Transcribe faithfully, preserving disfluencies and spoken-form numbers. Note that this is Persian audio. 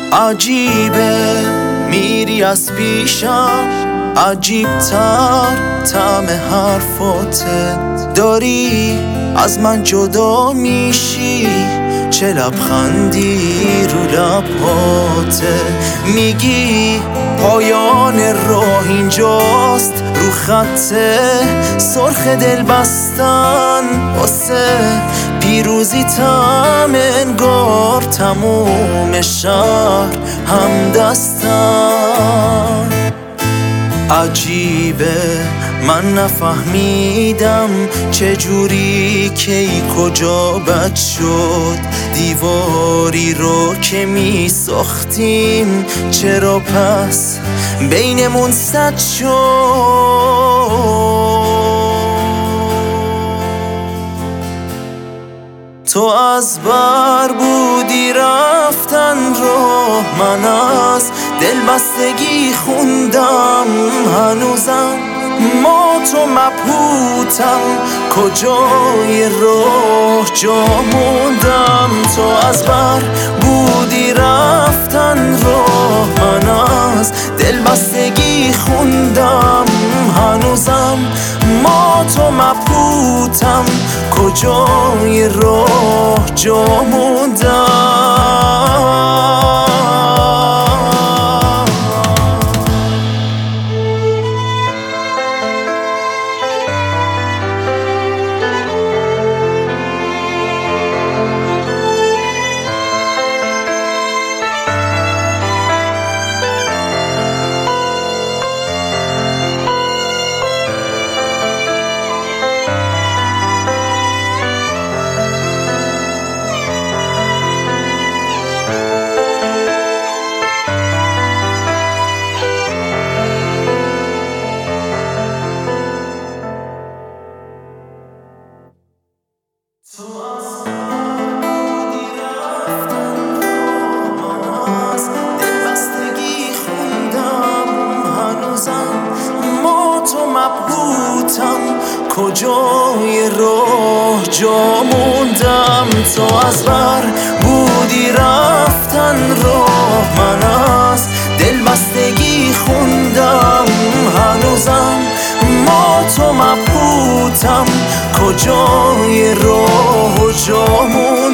عجیبه میری از پیشم، عجیبتر طعم حرفاته، داری از من جدا میشی، چه لبخندی رو لبهاته، میگی پایان راه اینجاست، رو خط سرخ دل بستن واسه پیروزی تم انگار تموم شهر هم دستن. عجیبه من نفهمیدم چجوری کی کجا بد شد، دیواری رو که می ساختیم چرا پس بینمون سد شد. تو از بر بودی رفتن راه، من از دلبستگی خوندم هنوزم ما تو مبهوتم، کجای راه جا موندم. تو از بر بودی رفتن راه، من از دلبستگی خوندم هنوزم ما تو مبهوتم، کجای راه جا موندم. کجای راه جا موندم. تو از بر بودی رفتن راه، من از دلبستگی خوندم هنوزم ما تو مبهوتم، کجای راه جا موندم.